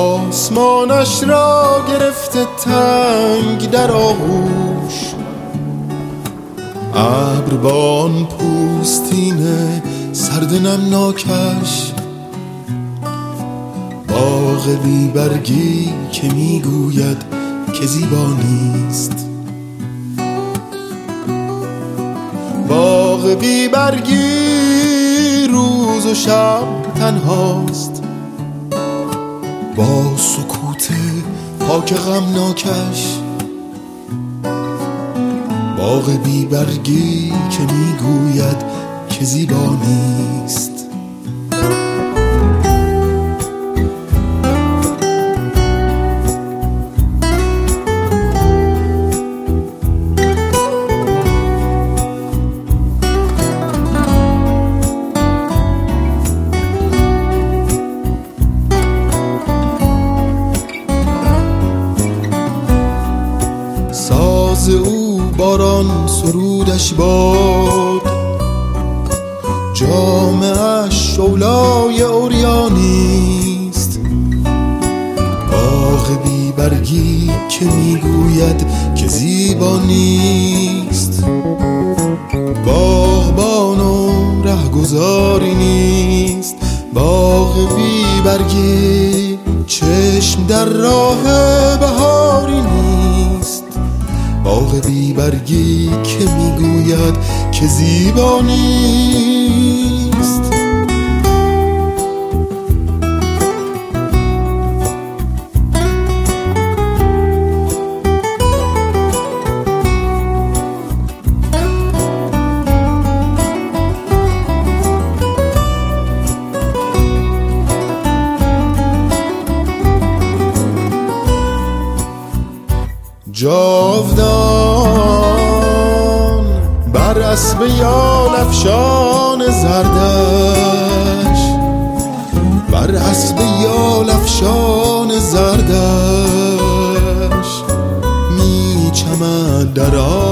آسمانش را گرفته تنگ در آغوش، ابربان پوستین سرد نمناکش، باغ بی برگی که میگوید که زیبا نیست، باغ بی برگی روز و شب تنهاست، با سکوت پاک غمناکش، باغ بی برگی که میگوید که زیبا نیست. ساز او باران سرودش باد، جامه‌اش شعله‌ی عریانیست، باغ بی برگی که میگوید که زیبا نیست، باغبان و رهگذاری نیست، باغ بی برگی چشم در راه بهاری نیست، باغ بی برگی که میگوید که زیبا نیست. جاودان بر اسب یال افشان زردش، بر اسب یال افشان زردش، میچمد در